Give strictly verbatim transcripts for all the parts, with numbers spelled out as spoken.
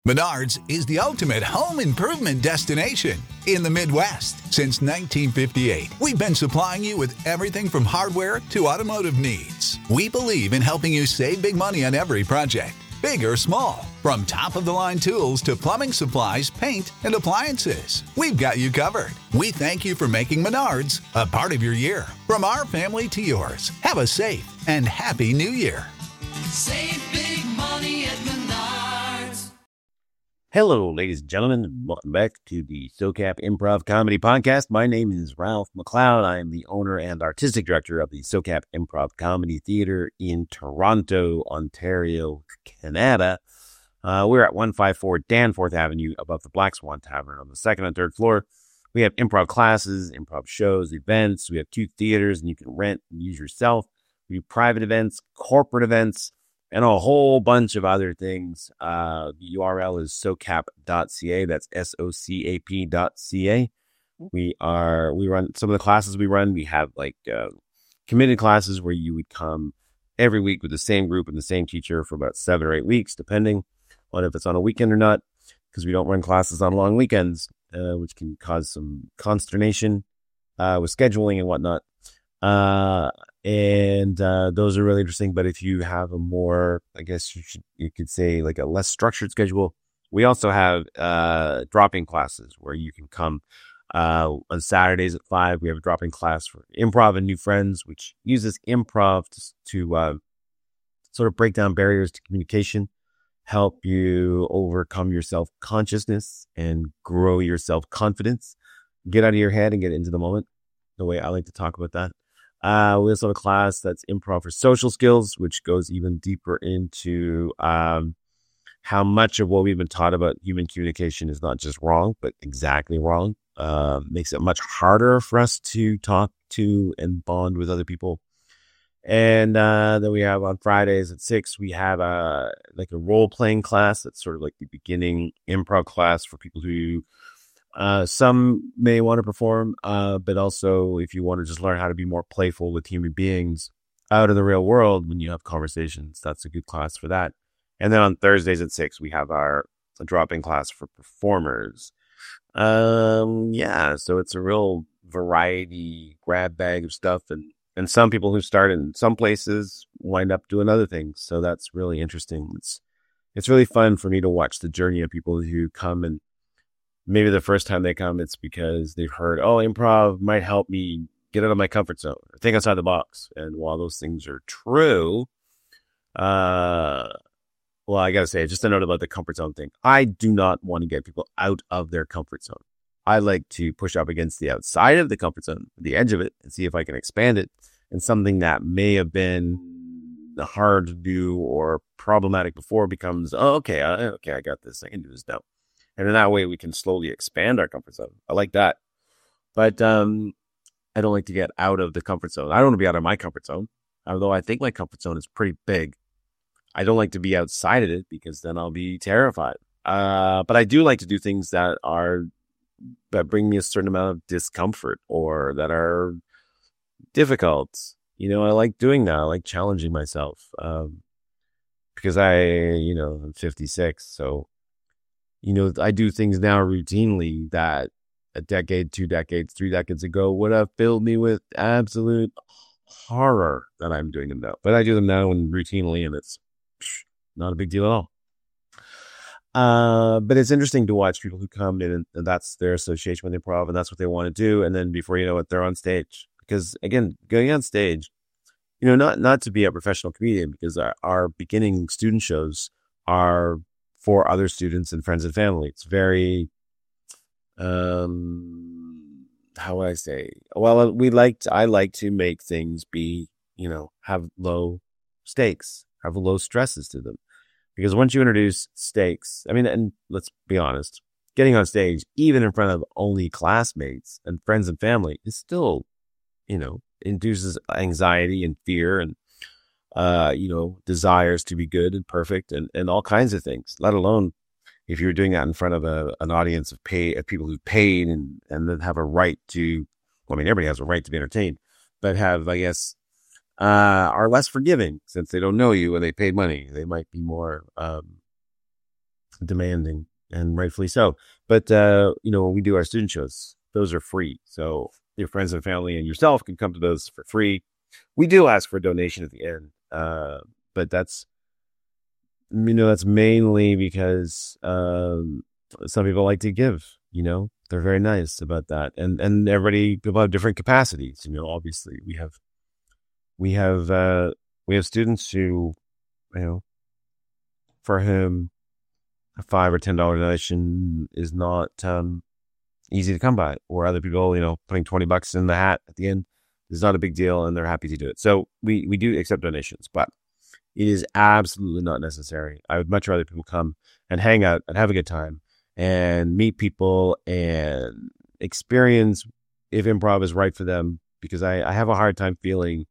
Menards is the ultimate home improvement destination in the Midwest. Since nineteen fifty-eight, we've been supplying you with everything from hardware to automotive needs. We believe in helping you save big money on every project, big or small. From top-of-the-line tools to plumbing supplies, paint, and appliances, we've got you covered. We thank you for making Menards a part of your year. From our family to yours, have a safe and happy New Year. Save big money at Menards. Hello, ladies and gentlemen, and welcome back to the SoCap Improv Comedy Podcast. My name is Ralph McLeod. I am the owner and artistic director of the SoCap Improv Comedy Theatre in Toronto, Ontario, Canada. Uh, we're at one fifty-four Danforth Avenue above the Black Swan Tavern on the second and third floor. We have improv classes, improv shows, events. We have two theaters, and you can rent and use yourself. We do private events, corporate events, and a whole bunch of other things. Uh, the U R L is socap dot c a. That's S O C A P dot C A. We are, we run some of the classes we run. We have like uh, committed classes where you would come every week with the same group and the same teacher for about seven or eight weeks, depending on if it's on a weekend or not, because we don't run classes on long weekends, uh, which can cause some consternation uh, with scheduling and whatnot. Uh, and, uh, those are really interesting. But if you have a more, I guess you should, you could say like a less structured schedule, we also have, uh, drop-in classes where you can come, uh, on Saturdays at five. We have a drop-in class for improv and new friends, which uses improv to, to, uh, sort of break down barriers to communication, help you overcome your self-consciousness and grow your self-confidence, get out of your head and get into the moment, the way I like to talk about that. Uh, we also have a class that's improv for social skills, which goes even deeper into um, how much of what we've been taught about human communication is not just wrong, but exactly wrong. Uh, makes it much harder for us to talk to and bond with other people. And uh, then we have on Fridays at six, we have a like a role playing class that's sort of like the beginning improv class for people who Uh, some may want to perform, uh, but also if you want to just learn how to be more playful with human beings out in the real world when you have conversations, that's a good class for that. And then on Thursdays at six, we have our drop-in class for performers. Um, yeah, so it's a real variety grab bag of stuff. And, and some people who start in some places wind up doing other things. So that's really interesting. It's, it's really fun for me to watch the journey of people who come and maybe the first time they come, it's because they've heard, oh, improv might help me get out of my comfort zone or think outside the box. And while those things are true, uh, well, I got to say, just a note about the comfort zone thing. I do not want to get people out of their comfort zone. I like to push up against the outside of the comfort zone, the edge of it, and see if I can expand it. And something that may have been hard to do or problematic before becomes, oh, okay, I, okay, I got this. I can do this now. And in that way, we can slowly expand our comfort zone. I like that. But um, I don't like to get out of the comfort zone. I don't want to be out of my comfort zone, although I think my comfort zone is pretty big. I don't like to be outside of it because then I'll be terrified. Uh, but I do like to do things that are that bring me a certain amount of discomfort or that are difficult. You know, I like doing that. I like challenging myself um, because I, you know, I'm fifty-six, so. You know, I do things now routinely that a decade, two decades, three decades ago would have filled me with absolute horror that I'm doing them now. But I do them now and routinely, and it's psh, not a big deal at all. Uh, but it's interesting to watch people who come in and, and that's their association with improv and that's what they want to do. And then before you know it, they're on stage. Because again, going on stage, you know, not, not to be a professional comedian, because our, our beginning student shows are for other students and friends and family. It's very, um, how would I say? Well, we like to, I like to make things be, you know, have low stakes, have low stresses to them. Because once you introduce stakes, I mean, and let's be honest, getting on stage, even in front of only classmates and friends and family, is still, you know, induces anxiety and fear and Uh, you know, desires to be good and perfect and, and all kinds of things, let alone if you're doing that in front of a, an audience of pay of people who paid and, and then have a right to, well, I mean, everybody has a right to be entertained, but have, I guess, uh, are less forgiving since they don't know you and they paid money. They might be more, um, demanding, and rightfully so. But, uh, you know, when we do our student shows, those are free. So your friends and family and yourself can come to those for free. We do ask for a donation at the end, uh, but that's, you know, that's mainly because um, some people like to give, you know, they're very nice about that. And, and everybody, people have different capacities, you know, obviously we have, we have, uh, we have students who, you know, for whom a five or ten dollar donation is not um, easy to come by, or other people, you know, putting twenty bucks in the hat at the end is not a big deal, and they're happy to do it. So we we do accept donations, but it is absolutely not necessary. I would much rather people come and hang out and have a good time and meet people and experience if improv is right for them, because I, I have a hard time feeling,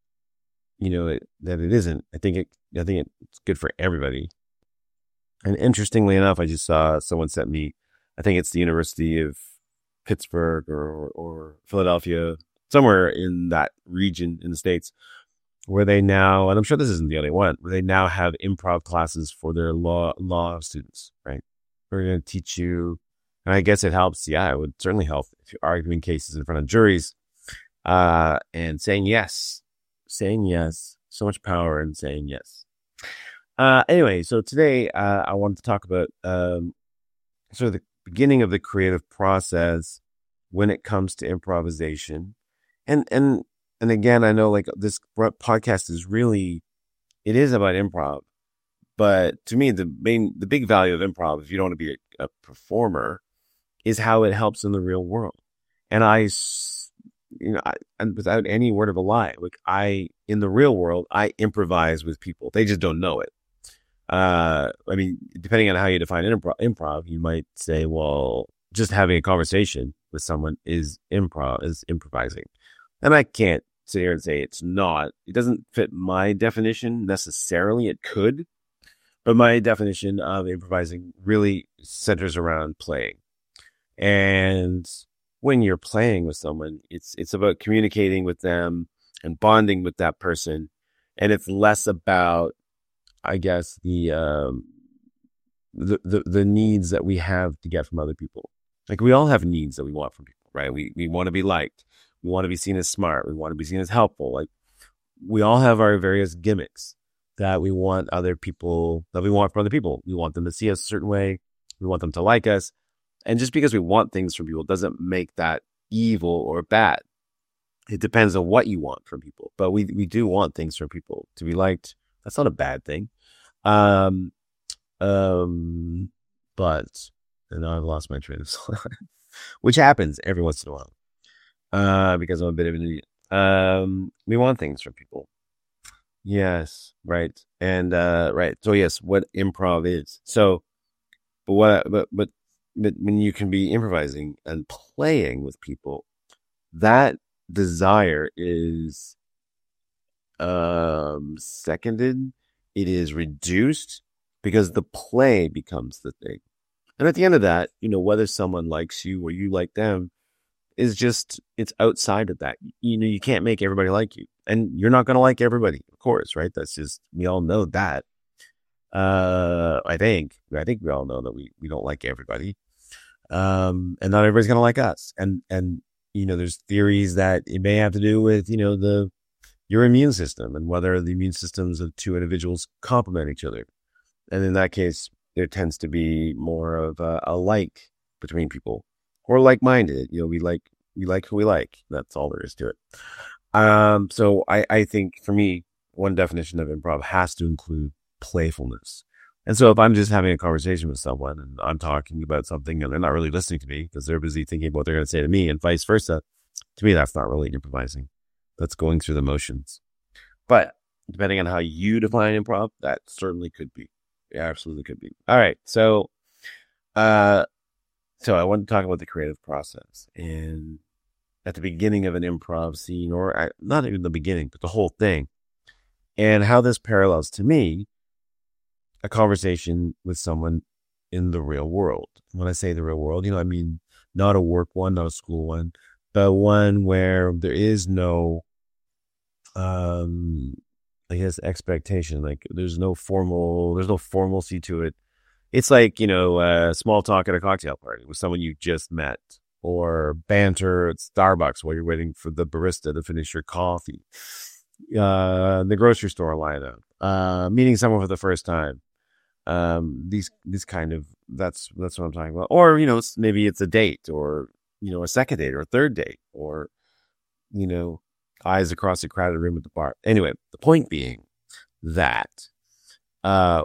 you know, it, that it isn't. I think it I think it's good for everybody. And interestingly enough, I just saw someone sent me, I think it's the University of Pittsburgh or, or Philadelphia, somewhere in that region in the States, where they now, and I'm sure this isn't the only one, where they now have improv classes for their law law students, right? We're going to teach you, and I guess it helps. Yeah, it would certainly help if you're arguing cases in front of juries uh, and saying yes, saying yes, so much power in saying yes. Uh, anyway, so today uh, I wanted to talk about um, sort of the beginning of the creative process when it comes to improvisation. And, and, and again, I know like this podcast is really, it is about improv, but to me, the main, the big value of improv, if you don't want to be a, a performer, is how it helps in the real world. And I, you know, I, and without any word of a lie, like I, in the real world, I improvise with people. They just don't know it. Uh, I mean, depending on how you define improv, improv, you might say, well, just having a conversation with someone is improv, is improvising. And I can't sit here and say it's not. It doesn't fit my definition necessarily. It could, but my definition of improvising really centers around playing. And when you're playing with someone, it's it's about communicating with them and bonding with that person. And it's less about, I guess, the um, the, the the needs that we have to get from other people. Like we all have needs that we want from people, right? We we want to be liked. We want to be seen as smart. We want to be seen as helpful. Like we all have our various gimmicks that we want other people, that we want from other people. We want them to see us a certain way. We want them to like us. And just because we want things from people doesn't make that evil or bad. It depends on what you want from people. But we, we do want things from people to be liked. That's not a bad thing. Um, um, but, and now I've lost my train of thought, which happens every once in a while. Uh, because I'm a bit of an idiot. Um, we want things from people. Yes, right. And, uh, right. So yes, what improv is. So, but what, but, but, but when you can be improvising and playing with people, that desire is, um, seconded. It is reduced because the play becomes the thing. And at the end of that, you know, whether someone likes you or you like them, is just, it's outside of that. You know, you can't make everybody like you, and you're not going to like everybody, of course, right? That's just, we all know that. Uh, I think, I think we all know that we, we don't like everybody. Um, and not everybody's going to like us. And, and, you know, there's theories that it may have to do with, you know, the, your immune system and whether the immune systems of two individuals complement each other. And in that case, there tends to be more of a, a like between people. Or like-minded, you know, we like we like who we like. That's all there is to it. Um, so I, I think for me, one definition of improv has to include playfulness. And so if I'm just having a conversation with someone and I'm talking about something and they're not really listening to me because they're busy thinking about what they're going to say to me and vice versa, to me, that's not really improvising. That's going through the motions. But depending on how you define improv, that certainly could be. It absolutely could be. All right. So, uh, So I want to talk about the creative process, and at the beginning of an improv scene, or not even the beginning, but the whole thing, and how this parallels to me, a conversation with someone in the real world. When I say the real world, you know, I mean, not a work one, not a school one, but one where there is no, um, I guess, expectation. Like there's no formal, there's no formalcy to it. It's like, you know, uh, small talk at a cocktail party with someone you just met, or banter at Starbucks while you're waiting for the barista to finish your coffee. Uh, the grocery store lineup, uh, meeting someone for the first time. Um, these, these kind of, that's, that's what I'm talking about. Or, you know, maybe it's a date, or, you know, a second date or a third date, or, you know, eyes across a crowded room at the bar. Anyway, the point being that, uh,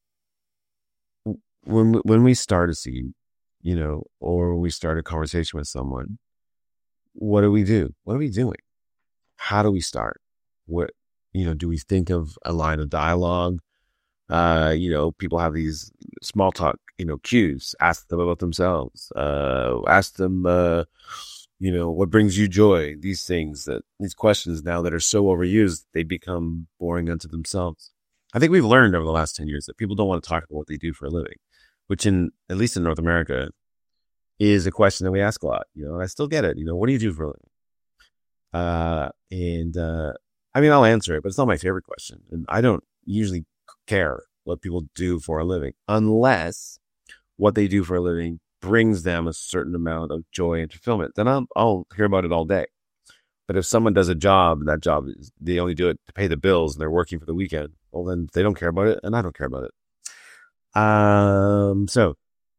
when, when we start a scene, you know, or we start a conversation with someone, what do we do? What are we doing? How do we start? What, you know, do we think of a line of dialogue? Uh, you know, people have these small talk, you know, cues. Ask them about themselves. Uh, ask them, uh, you know, what brings you joy? These things, that these questions now that are so overused, they become boring unto themselves. I think we've learned over the last ten years that people don't want to talk about what they do for a living, which in, at least in North America, is a question that we ask a lot. You know, I still get it. You know, what do you do for a living? Uh, and, uh, I mean, I'll answer it, but it's not my favorite question. And I don't usually care what people do for a living, unless what they do for a living brings them a certain amount of joy and fulfillment. Then I'll, I'll hear about it all day. But if someone does a job, that job is, they only do it to pay the bills, and they're working for the weekend, well, then they don't care about it, and I don't care about it. Um, so,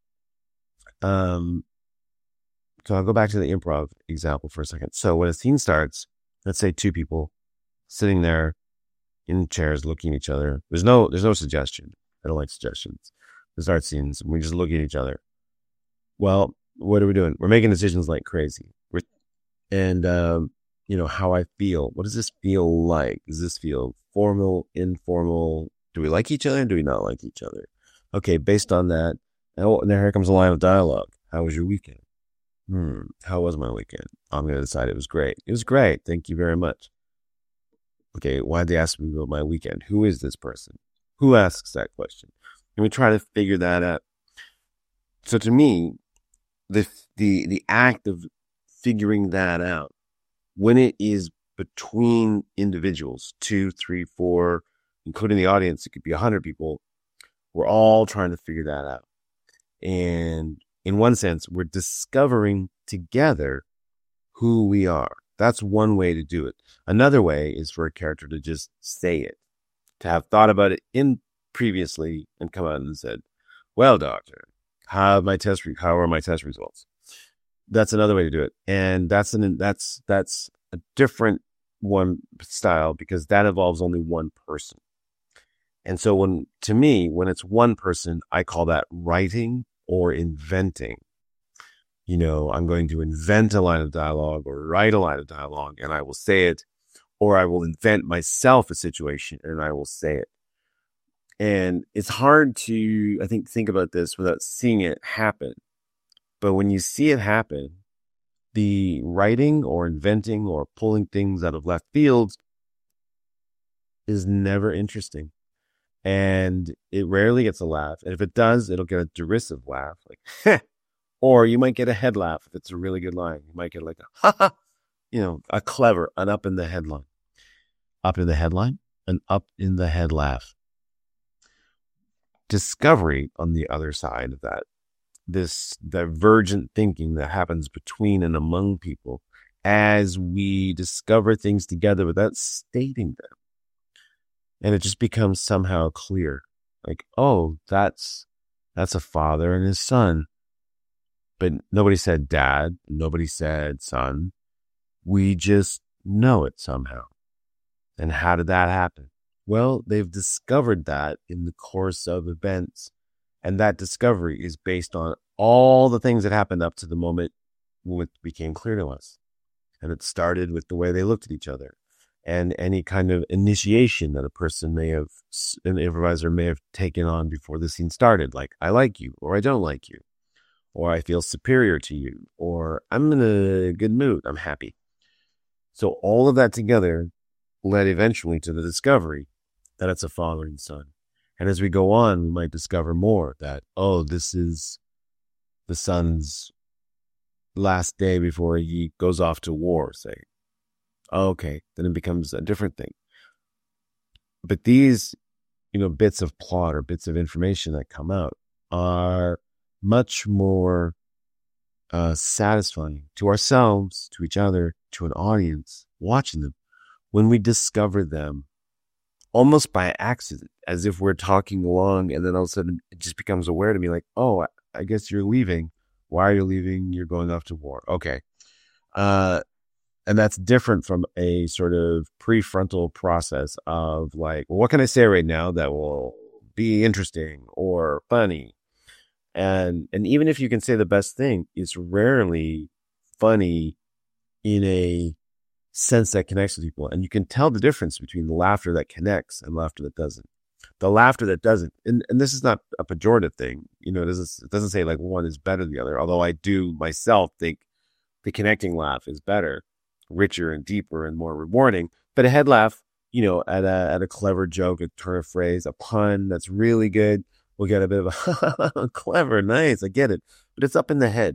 um, so I'll go back to the improv example for a second. So when a scene starts, let's say two people sitting there in chairs looking at each other. There's no, there's no suggestion. I don't like suggestions. The start scenes, we just look at each other. Well, what are we doing? We're making decisions like crazy. We're, and, um, you know, how I feel. What does this feel like? Does this feel formal, informal? Do we like each other? Do we not like each other? Okay, based on that, oh, and here comes a line of dialogue. How was your weekend? Hmm, how was my weekend? I'm going to decide it was great. It was great. Thank you very much. Okay, why'd they ask me about my weekend? Who is this person? Who asks that question? And we try to figure that out. So to me, the the the act of figuring that out, when it is between individuals, two, three, four, including the audience, it could be a hundred people, we're all trying to figure that out. And in one sense, we're discovering together who we are. That's one way to do it. Another way is for a character to just say it, to have thought about it in previously and come out and said, well, doctor, how my test, re- how are my test results? That's another way to do it. And that's an, that's, that's a different one style, because that involves only one person. And so when, to me, when it's one person, I call that writing or inventing. You know, I'm going to invent a line of dialogue or write a line of dialogue, and I will say it, or I will invent myself a situation and I will say it. And it's hard to, I think, think about this without seeing it happen. But when you see it happen, the writing or inventing or pulling things out of left field is never interesting. And it rarely gets a laugh. And if it does, it'll get a derisive laugh, like, heh. Or you might get a head laugh if it's a really good line. You might get like a ha ha, you know, a clever, an up in the headline. Up in the headline, an up in the head laugh. Discovery on the other side of that, this divergent thinking that happens between and among people as we discover things together without stating them. And it just becomes somehow clear. Like, oh, that's, that's a father and his son. But nobody said dad. Nobody said son. We just know it somehow. And how did that happen? Well, they've discovered that in the course of events. And that discovery is based on all the things that happened up to the moment when it became clear to us. And it started with the way they looked at each other. And any kind of initiation that a person may have, an improviser may have taken on before the scene started. Like, I like you, or I don't like you. Or I feel superior to you, or I'm in a good mood, I'm happy. So all of that together led eventually to the discovery that it's a father and son. And as we go on, we might discover more that, oh, this is the son's last day before he goes off to war, say. Oh, okay, then it becomes a different thing. But these, you know, bits of plot or bits of information that come out are much more uh, satisfying to ourselves, to each other, to an audience watching them when we discover them almost by accident, as if we're talking along and then all of a sudden it just becomes aware to me like, oh, I guess you're leaving. Why are you leaving? You're going off to war. Okay. Uh, and that's different from a sort of prefrontal process of like, well, what can I say right now that will be interesting or funny? And and even if you can say the best thing, it's rarely funny in a sense that connects with people. And you can tell the difference between the laughter that connects and laughter that doesn't. The laughter that doesn't, and, and this is not a pejorative thing, you know, it doesn't, it doesn't say like one is better than the other, although I do myself think the connecting laugh is better, richer and deeper and more rewarding. But a head laugh, you know, at a, at a clever joke, a turn of phrase, a pun that's really good, we'll get a bit of a clever, nice, I get it. But it's up in the head.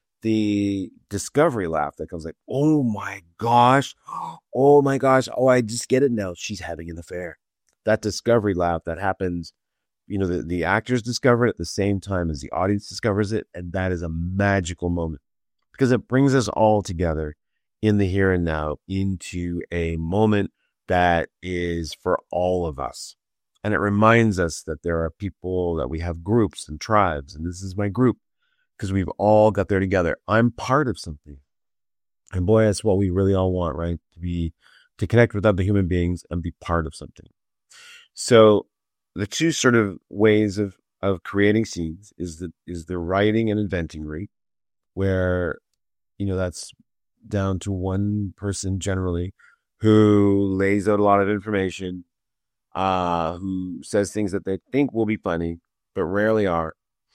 The discovery laugh that comes like, oh my gosh, oh my gosh, oh, I just get it now. She's having an affair. That discovery laugh that happens, you know, the, the actors discover it at the same time as the audience discovers it. And that is a magical moment because it brings us all together in the here and now into a moment that is for all of us. And it reminds us that there are people, that we have groups and tribes, and this is my group because we've all got there together. I'm part of something. And boy, that's what we really all want, right? To be, to connect with other human beings and be part of something. So the two sort of ways of, of creating scenes is the, is the writing and inventing rate, where, you know, that's down to one person generally who lays out a lot of information, uh, who says things that they think will be funny, but rarely are,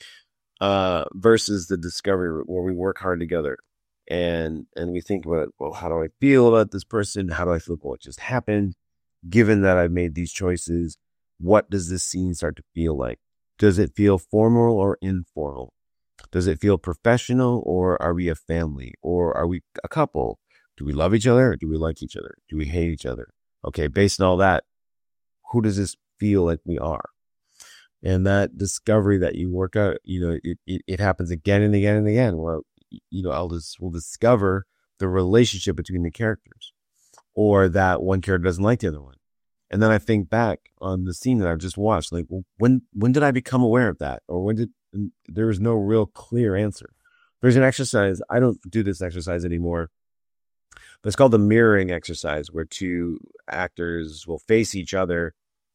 uh, versus the discovery route where we work hard together and, and we think about, well, how do I feel about this person? How do I feel about what just happened? Given that I've made these choices, what does this scene start to feel like? Does it feel formal or informal? Does it feel professional, or are we a family, or are we a couple? Do we love each other, or do we like each other? Do we hate each other? Okay, based on all that, who does this feel like we are? And that discovery that you work out, you know, it, it, it happens again and again and again. Well, you know, I'll just, we'll discover the relationship between the characters, or that one character doesn't like the other one. And then I think back on the scene that I've just watched, like, well, when, when did I become aware of that? Or when did, there was no real clear answer. There's an exercise. I don't do this exercise anymore, but it's called the mirroring exercise, where two actors will face each other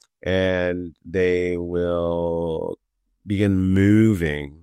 and they will begin moving.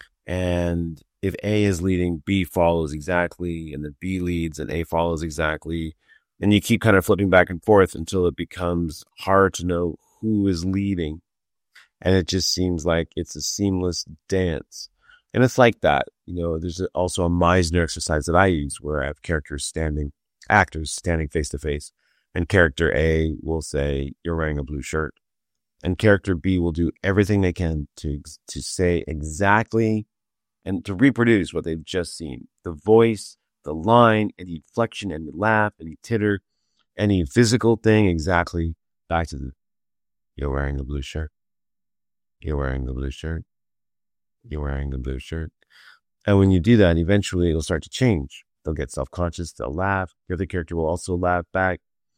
And if A is leading, B follows exactly, and then B leads and A follows exactly. And you keep kind of flipping back and forth until it becomes hard to know who is leading. And it just seems like it's a seamless dance. And it's like that. You know, there's also a Meisner exercise that I use where I have characters standing, actors standing face to face. And character A will say, you're wearing a blue shirt. And character B will do everything they can to, to say exactly and to reproduce what they've just seen. The voice, the line, any inflection, any laugh, any titter, any physical thing, exactly back to the, you're wearing a blue shirt. You're wearing the blue shirt. You're wearing the blue shirt. And when you do that, eventually it'll start to change. They'll get self-conscious. They'll laugh. The other character will also laugh back.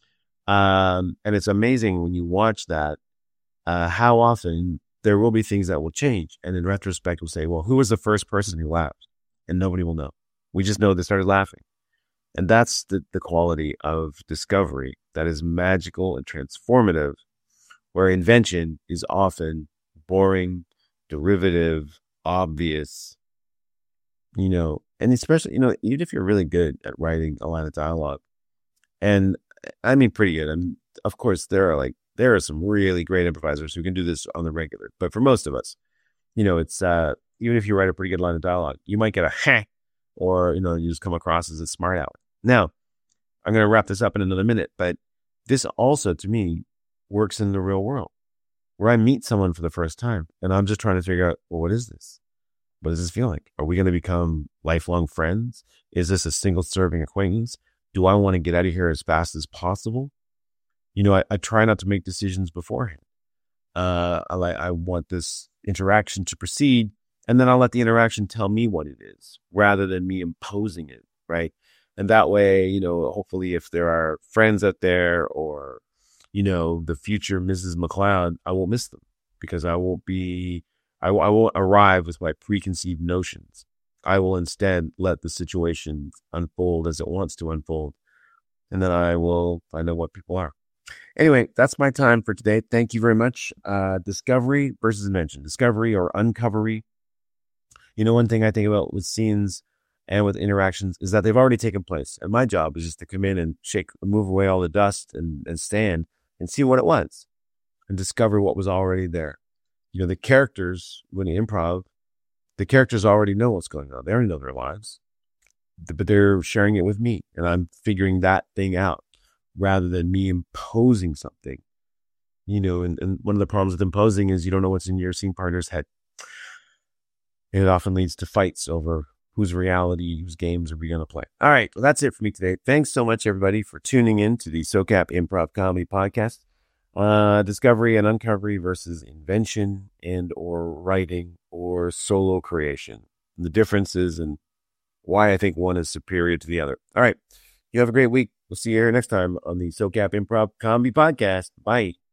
Um, and it's amazing when you watch that, uh, how often there will be things that will change. And in retrospect, we'll say, well, who was the first person who laughed? And nobody will know. We just know they started laughing. And that's the, the quality of discovery that is magical and transformative, where invention is often boring, derivative, obvious, you know, and especially, you know, even if you're really good at writing a line of dialogue, and I mean, pretty good. And of course, there are like, there are some really great improvisers who can do this on the regular. But for most of us, you know, it's, uh, even if you write a pretty good line of dialogue, you might get a ha, or, you know, you just come across as a smart aleck. Now, I'm going to wrap this up in another minute, but this also, to me, works in the real world, where I meet someone for the first time and I'm just trying to figure out, well, what is this? What does this feel like? Are we going to become lifelong friends? Is this a single serving acquaintance? Do I want to get out of here as fast as possible? You know, I, I try not to make decisions beforehand. Uh, I like, I want this interaction to proceed. And then I'll let the interaction tell me what it is rather than me imposing it, right? And that way, you know, hopefully if there are friends out there or, you know, the future Missus McLeod, I won't miss them because I won't be, I, I won't arrive with my preconceived notions. I will instead let the situation unfold as it wants to unfold. And then I will find out what people are. Anyway, that's my time for today. Thank you very much. Uh, discovery versus invention. Discovery or uncovery. You know, one thing I think about with scenes and with interactions is that they've already taken place. And my job is just to come in and shake, move away all the dust and, and stand and see what it was and discover what was already there. You know, the characters, when you improv, the characters already know what's going on. They already know their lives, but they're sharing it with me and I'm figuring that thing out rather than me imposing something. You know, and, and one of the problems with imposing is you don't know what's in your scene partner's head. And it often leads to fights over whose reality, whose games are we going to play. All right. Well, that's it for me today. Thanks so much, everybody, for tuning in to the SoCap Improv Comedy Podcast. Uh, discovery and uncovery versus invention and or writing or solo creation. And the differences and why I think one is superior to the other. All right. You have a great week. We'll see you here next time on the SoCap Improv Comedy Podcast. Bye.